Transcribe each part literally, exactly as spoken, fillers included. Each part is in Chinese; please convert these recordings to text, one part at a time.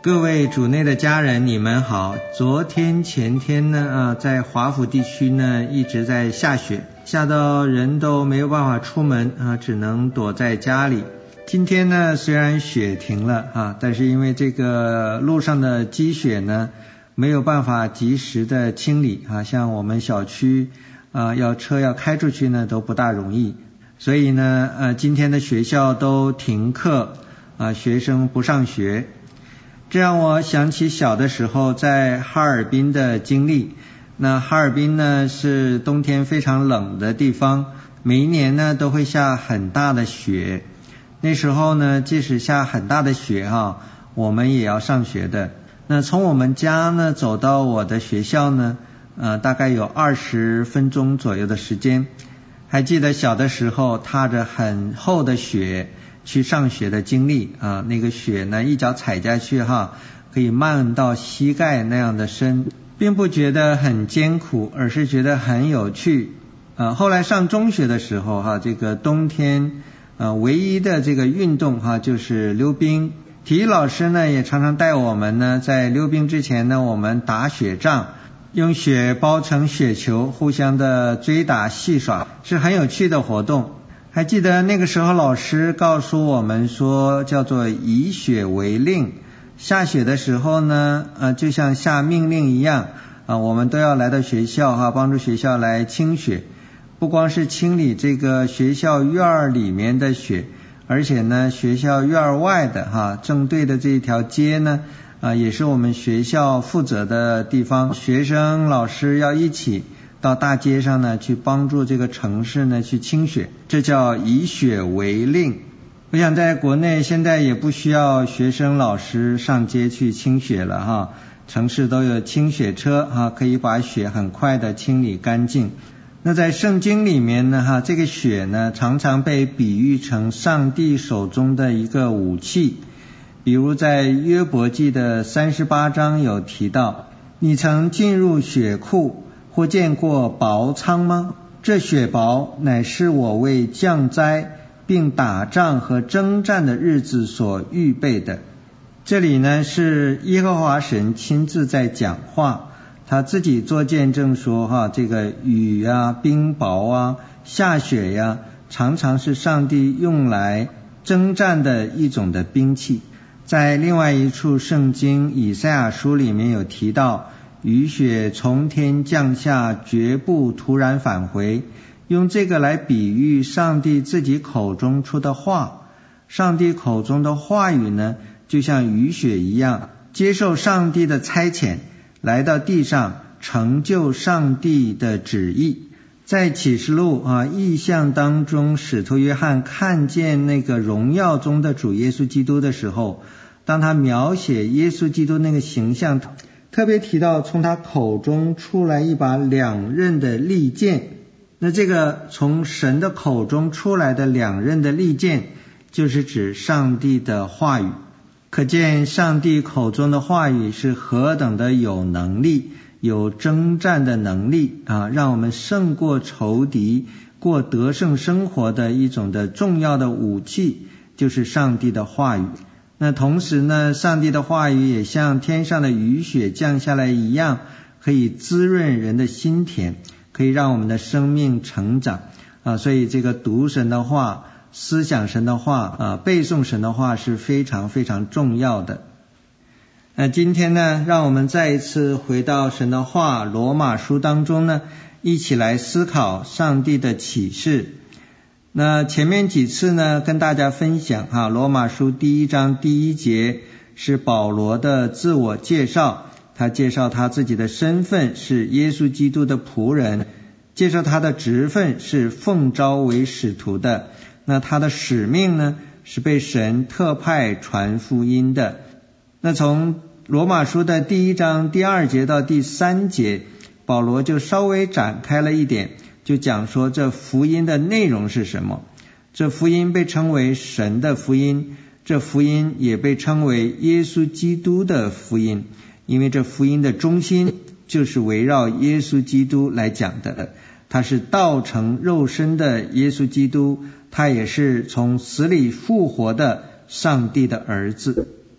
各位主内的家人，你们好。昨天前天呢啊，在华府地区呢一直在下雪，下到人都没有办法出门啊，只能躲在家里。今天呢虽然雪停了啊，但是因为这个路上的积雪呢没有办法及时的清理啊，像我们小区啊要车要开出去呢都不大容易，所以呢呃今天的学校都停课啊，学生不上学。这让我想起小的时候在哈尔滨的经历。那哈尔滨呢是冬天非常冷的地方，每一年呢都会下很大的雪。那时候呢即使下很大的雪哈，我们也要上学的。那从我们家呢走到我的学校呢呃大概有二十分钟左右的时间。还记得小的时候踏着很厚的雪去上学的经历啊，那个雪呢一脚踩下去哈，可以漫到膝盖那样的深，并不觉得很艰苦，而是觉得很有趣。啊，后来上中学的时候哈，这个冬天呃唯一的这个运动哈就是溜冰。体育老师呢也常常带我们呢在溜冰之前呢我们打雪仗，用雪包成雪球，互相的追打戏耍，是很有趣的活动。还记得那个时候老师告诉我们说叫做以雪为令，下雪的时候呢呃就像下命令一样啊，我们都要来到学校哈，帮助学校来清雪。不光是清理这个学校院里面的雪，而且呢学校院外的哈正对的这一条街呢啊也是我们学校负责的地方，学生老师要一起到大街上呢去帮助这个城市呢去清雪，这叫以雪为令。我想在国内现在也不需要学生老师上街去清雪了哈，城市都有清雪车哈，可以把雪很快的清理干净。那在圣经里面呢哈，这个雪呢常常被比喻成上帝手中的一个武器。比如在约伯记的三十八章有提到，你曾进入雪库或见过雹仓吗？这雪雹乃是我为降灾并打仗和征战的日子所预备的。这里呢是耶和华神亲自在讲话，他自己做见证说哈，这个雨啊冰雹啊下雪呀、啊、常常是上帝用来征战的一种的兵器。在另外一处圣经以赛亚书里面有提到，雨雪从天降下，绝不突然返回，用这个来比喻上帝自己口中出的话。上帝口中的话语呢就像雨雪一样，接受上帝的差遣，来到地上成就上帝的旨意。在启示录啊异象当中，使徒约翰看见那个荣耀中的主耶稣基督的时候，当他描写耶稣基督那个形象，特别提到从他口中出来一把两刃的利剑。那这个从神的口中出来的两刃的利剑就是指上帝的话语。可见上帝口中的话语是何等的有能力，有征战的能力啊，让我们胜过仇敌，过得胜生活的一种的重要的武器，就是上帝的话语。那同时呢，上帝的话语也像天上的雨雪降下来一样，可以滋润人的心田，可以让我们的生命成长啊。所以这个读神的话，思想神的话啊，背诵神的话是非常非常重要的。那今天呢，让我们再一次回到神的话罗马书当中呢，一起来思考上帝的启示。那前面几次呢跟大家分享哈，罗马书第一章第一节是保罗的自我介绍，他介绍他自己的身份是耶稣基督的仆人，介绍他的职分是奉召为使徒的，那他的使命呢是被神特派传福音的。那从罗马书的第一章第二节到第三节，保罗就稍微展开了一点，就讲说这福音的内容是什么。这福音被称为神的福音，这福音也被称为耶稣基督的福音，因为这福音的中心就是围绕耶稣基督来讲的。他是道成肉身的耶稣基督，他也是从死里复活的上帝的儿子。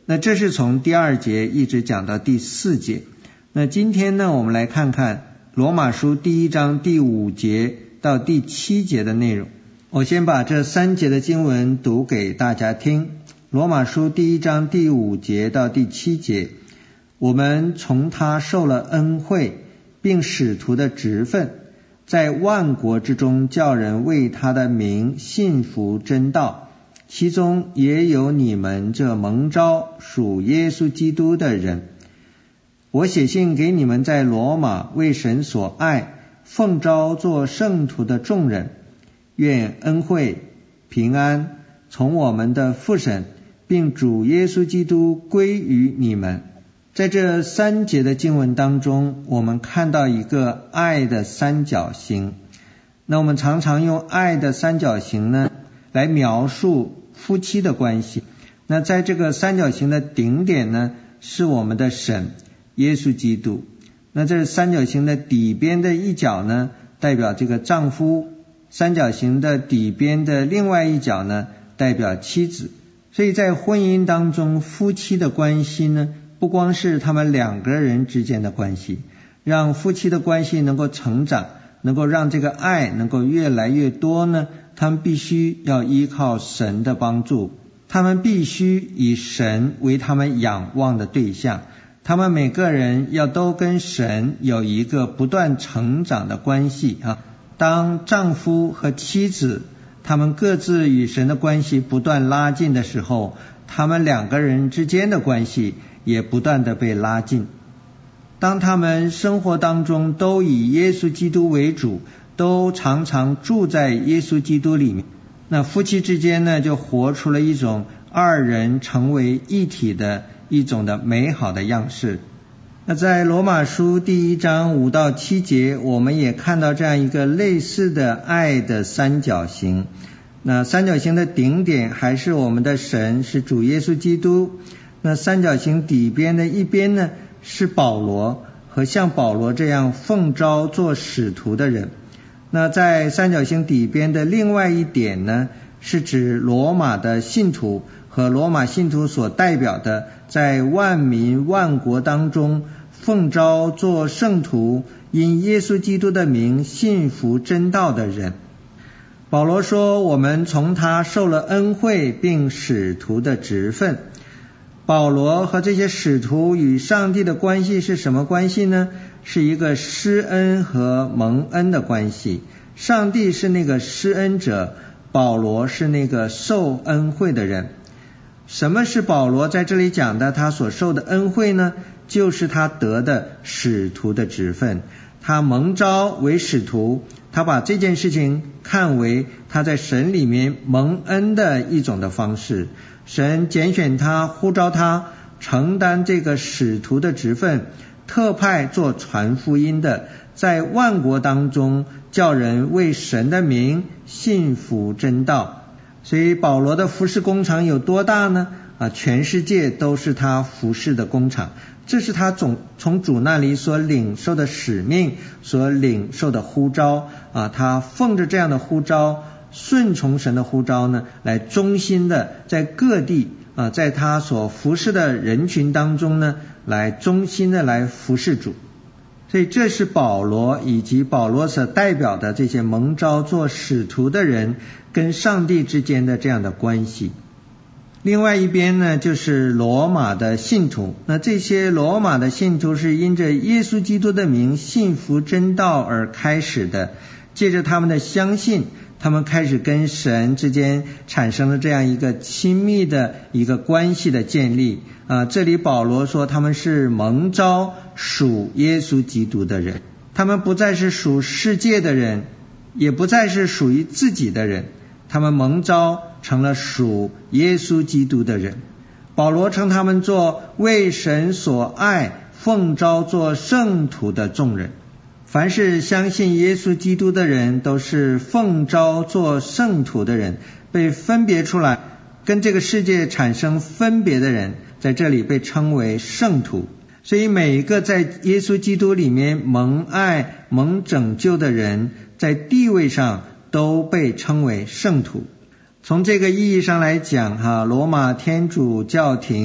那这是从第二节一直讲到第四节。那今天呢，我们来看看罗马书第一章第五节到第七节的内容。我先把这三节的经文读给大家听。罗马书第一章第五节到第七节，我们从他受了恩惠，并使徒的职分，在万国之中叫人为他的名信服真道，其中也有你们这蒙召属耶稣基督的人。我写信给你们在罗马为神所爱，奉召做圣徒的众人，愿恩惠平安从我们的父神并主耶稣基督归于你们。在这三节的经文当中，我们看到一个爱的三角形。那我们常常用爱的三角形呢来描述夫妻的关系。那在这个三角形的顶点呢是我们的神耶稣基督。那这三角形的底边的一角呢代表这个丈夫，三角形的底边的另外一角呢代表妻子。所以在婚姻当中，夫妻的关系呢不光是他们两个人之间的关系，让夫妻的关系能够成长，能够让这个爱能够越来越多呢，他们必须要依靠神的帮助，他们必须以神为他们仰望的对象，他们每个人要都跟神有一个不断成长的关系啊。当丈夫和妻子他们各自与神的关系不断拉近的时候，他们两个人之间的关系也不断的被拉近。当他们生活当中都以耶稣基督为主，都常常住在耶稣基督里面，那夫妻之间呢就活出了一种二人成为一体的一种的美好的样式。那在罗马书第一章五到七节，我们也看到这样一个类似的爱的三角形。那三角形的顶点还是我们的神，是主耶稣基督。那三角形底边的一边呢是保罗和像保罗这样奉召做使徒的人。那在三角形底边的另外一点呢是指罗马的信徒和罗马信徒所代表的在万民万国当中奉召做圣徒，因耶稣基督的名信服真道的人。保罗说，我们从他受了恩惠并使徒的职分。保罗和这些使徒与上帝的关系是什么关系呢？是一个施恩和蒙恩的关系。上帝是那个施恩者，保罗是那个受恩惠的人。什么是保罗在这里讲的他所受的恩惠呢？就是他得的使徒的职分。他蒙召为使徒，他把这件事情看为他在神里面蒙恩的一种的方式。神拣选他，呼召他承担这个使徒的职分，特派做传福音的，在万国当中叫人为神的名信服真道。所以保罗的服事工厂有多大呢？啊，全世界都是他服事的工厂。这是他总从主那里所领受的使命，所领受的呼召啊，他奉着这样的呼召，顺从神的呼召呢，来忠心的在各地啊，在他所服事的人群当中呢，来忠心的来服事主。所以这是保罗以及保罗所代表的这些蒙召做使徒的人跟上帝之间的这样的关系。另外一边呢，就是罗马的信徒。那这些罗马的信徒是因着耶稣基督的名信服真道而开始的，借着他们的相信，他们开始跟神之间产生了这样一个亲密的一个关系的建立啊。这里保罗说他们是蒙召属耶稣基督的人，他们不再是属世界的人，也不再是属于自己的人，他们蒙召成了属耶稣基督的人。保罗称他们做为神所爱，奉召做圣徒的众人。凡是相信耶稣基督的人，都是奉召做圣徒的人，被分别出来，跟这个世界产生分别的人，在这里被称为圣徒。所以每一个在耶稣基督里面蒙爱蒙拯救的人，在地位上都被称为圣徒。从这个意义上来讲哈，罗马天主教廷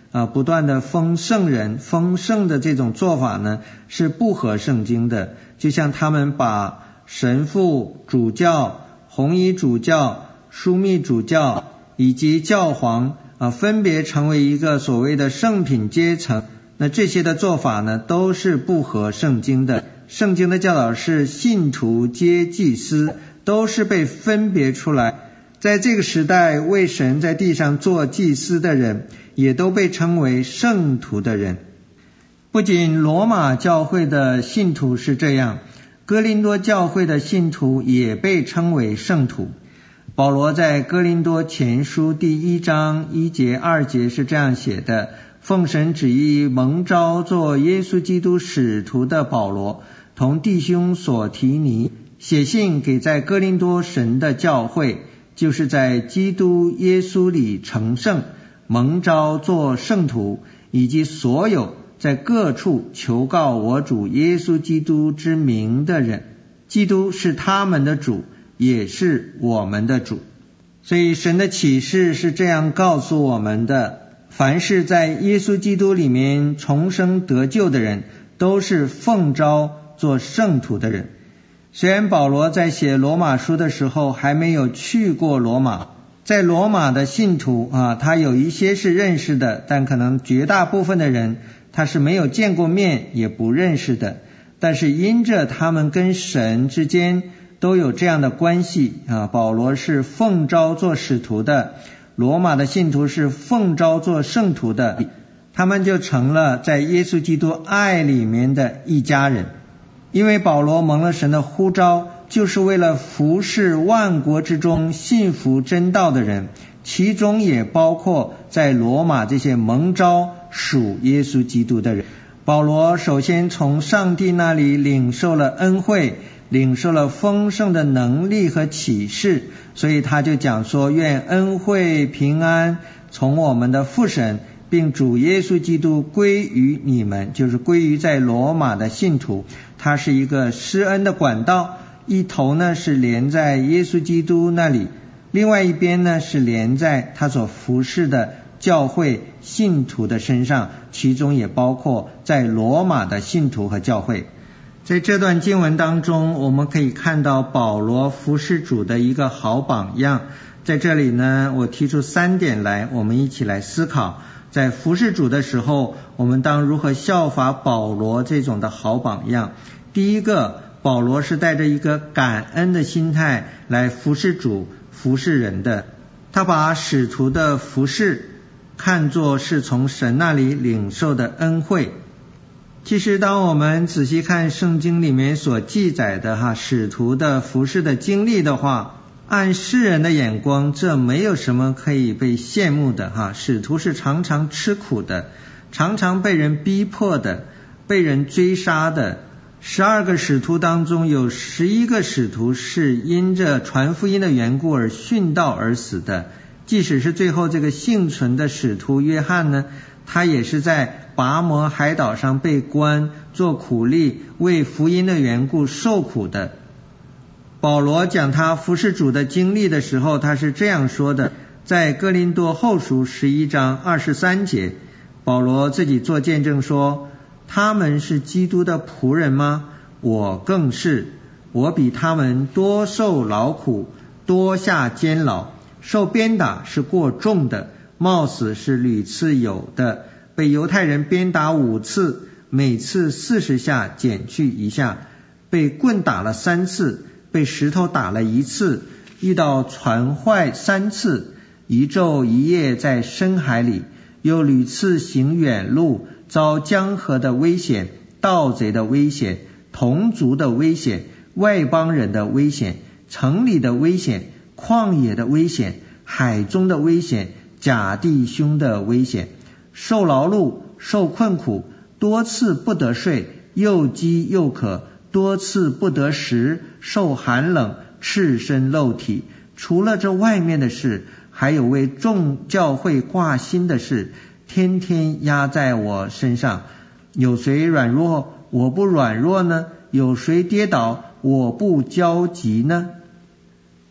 啊，不断的封圣人，封圣的这种做法呢，是不合圣经的。就像他们把神父、主教、红衣主教、枢密主教以及教皇啊，分别成为一个所谓的圣品阶层，那这些的做法呢，都是不合圣经的。圣经的教导是信徒皆祭司，都是被分别出来。在这个时代为神在地上做祭司的人，也都被称为圣徒的人。不仅罗马教会的信徒是这样，哥林多教会的信徒也被称为圣徒。保罗在哥林多前书第一章一节二节是这样写的：奉神旨意蒙召做耶稣基督使徒的保罗，同弟兄所提尼，写信给在哥林多神的教会，就是在基督耶稣里成圣，蒙召做圣徒，以及所有在各处求告我主耶稣基督之名的人。基督是他们的主，也是我们的主。所以神的启示是这样告诉我们的：凡是在耶稣基督里面重生得救的人，都是奉召做圣徒的人。虽然保罗在写罗马书的时候还没有去过罗马，在罗马的信徒啊，他有一些是认识的，但可能绝大部分的人他是没有见过面也不认识的。但是因着他们跟神之间都有这样的关系啊，保罗是奉召做使徒的，罗马的信徒是奉召做圣徒的，他们就成了在耶稣基督爱里面的一家人。因为保罗蒙了神的呼召，就是为了服侍万国之中信服真道的人，其中也包括在罗马这些蒙召属耶稣基督的人。保罗首先从上帝那里领受了恩惠，领受了丰盛的能力和启示，所以他就讲说：愿恩惠平安从我们的父神并主耶稣基督归于你们，就是归于在罗马的信徒。他是一个施恩的管道，一头呢是连在耶稣基督那里，另外一边呢是连在他所服侍的教会信徒的身上，其中也包括在罗马的信徒和教会。在这段经文当中，我们可以看到保罗服侍主的一个好榜样。在这里呢，我提出三点来，我们一起来思考，在服侍主的时候，我们当如何效法保罗这种的好榜样。第一个，保罗是带着一个感恩的心态来服侍主服侍人的，他把使徒的服侍看作是从神那里领受的恩惠。其实当我们仔细看圣经里面所记载的哈使徒的服侍的经历的话，按世人的眼光，这没有什么可以被羡慕的哈。使徒是常常吃苦的，常常被人逼迫的，被人追杀的。十二个使徒当中，有十一个使徒是因着传福音的缘故而殉道而死的。即使是最后这个幸存的使徒约翰呢，他也是在拔摩海岛上被关，做苦力，为福音的缘故受苦的。保罗讲他服侍主的经历的时候，他是这样说的，在哥林多后书十一章二十三节，保罗自己做见证说：他们是基督的仆人吗？我更是，我比他们多受劳苦，多下监牢，受鞭打是过重的，冒死是屡次有的，被犹太人鞭打五次，每次四十下减去一下，被棍打了三次，被石头打了一次，遇到船坏三次，一昼一夜在深海里，又屡次行远路，遭江河的危险，盗贼的危险，同族的危险，外邦人的危险，城里的危险，旷野的危险，海中的危险，假弟兄的危险，受劳碌，受困苦，多次不得睡，又饥又渴，多次不得食，受寒冷，赤身露体。除了这外面的事，还有为众教会挂心的事，天天压在我身上。有谁软弱，我不软弱呢？有谁跌倒，我不焦急呢？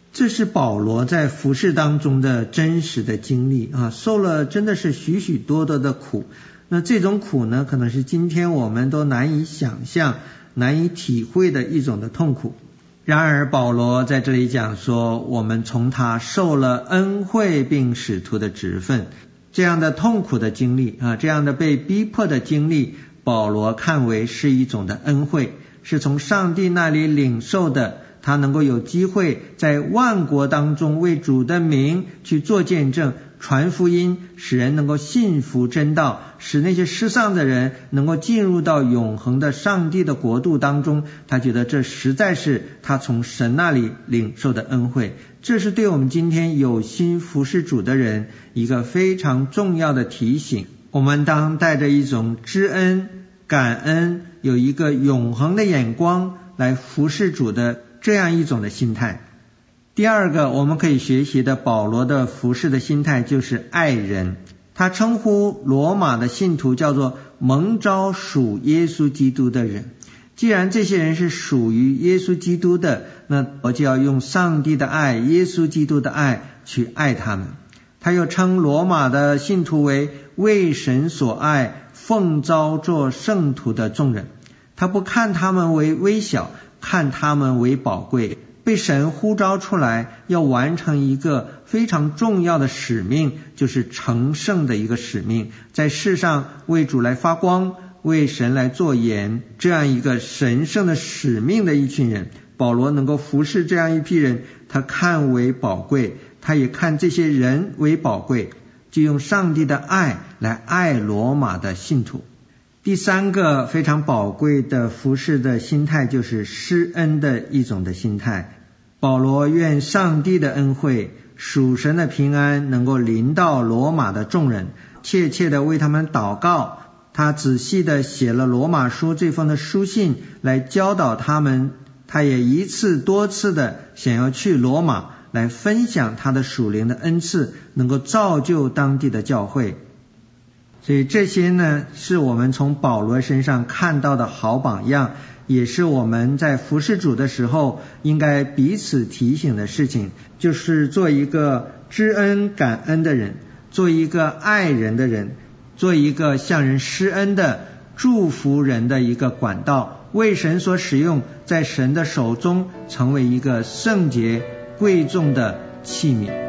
这是保罗在服事当中的真实的经历啊，受了真的是许许多多的苦。那这种苦呢，可能是今天我们都难以想象、难以体会的一种的痛苦。然而保罗在这里讲说，我们从他受了恩惠并使徒的职分，这样的痛苦的经历啊，这样的被逼迫的经历，保罗看为是一种的恩惠，是从上帝那里领受的。他能够有机会在万国当中为主的名去做见证，传福音，使人能够信服真道，使那些失丧的人能够进入到永恒的上帝的国度当中。他觉得这实在是他从神那里领受的恩惠，这是对我们今天有心服事主的人一个非常重要的提醒。我们当带着一种知恩、感恩，有一个永恒的眼光来服事主的这样一种的心态。第二个我们可以学习的保罗的服事的心态就是爱人。他称呼罗马的信徒叫做蒙召属耶稣基督的人。既然这些人是属于耶稣基督的，那我就要用上帝的爱、耶稣基督的爱去爱他们。他又称罗马的信徒为为神所爱、奉召做圣徒的众人。他不看他们为微小，看他们为宝贵，被神呼召出来要完成一个非常重要的使命，就是成圣的一个使命，在世上为主来发光，为神来做盐，这样一个神圣的使命的一群人。保罗能够服侍这样一批人，他看为宝贵，他也看这些人为宝贵，就用上帝的爱来爱罗马的信徒。第三个非常宝贵的服事的心态就是施恩的一种的心态。保罗愿上帝的恩惠、属神的平安能够临到罗马的众人，切切的为他们祷告。他仔细的写了罗马书这封的书信来教导他们，他也一次多次的想要去罗马来分享他的属灵的恩赐，能够造就当地的教会。所以这些呢，是我们从保罗身上看到的好榜样，也是我们在服事主的时候应该彼此提醒的事情，就是做一个知恩感恩的人，做一个爱人的人，做一个向人施恩的祝福人的一个管道，为神所使用，在神的手中成为一个圣洁贵重的器皿。